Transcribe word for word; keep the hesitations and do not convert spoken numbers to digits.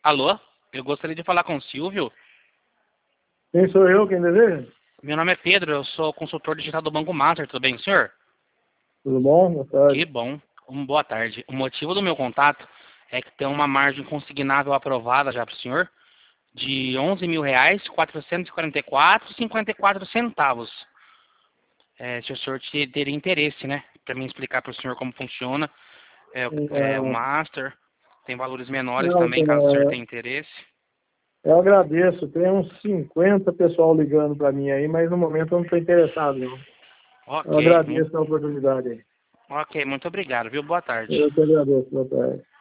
Alô? Eu gostaria de falar com o Silvio. Quem sou eu? Quem deseja? Meu nome é Pedro, eu sou consultor digital do Banco Master, tudo bem, senhor? Tudo bom? Boa tarde. Que bom. Um, boa tarde. O motivo do meu contato é que tem uma margem consignável aprovada já para o senhor de onze mil reais, quatrocentos e quarenta e quatro e cinquenta e quatro centavos. É, se o senhor te- teria interesse, né? Para mim explicar para o senhor como funciona. É, é, o É, Master tem valores menores não, também, caso o senhor é, tenha interesse. eu agradeço. Tem uns cinquenta pessoal ligando para mim aí, mas no momento eu não estou interessado, não. Eu Ok, mu- agradeço a oportunidade aí. ok, muito obrigado, viu? Boa tarde. Eu que agradeço, boa tarde.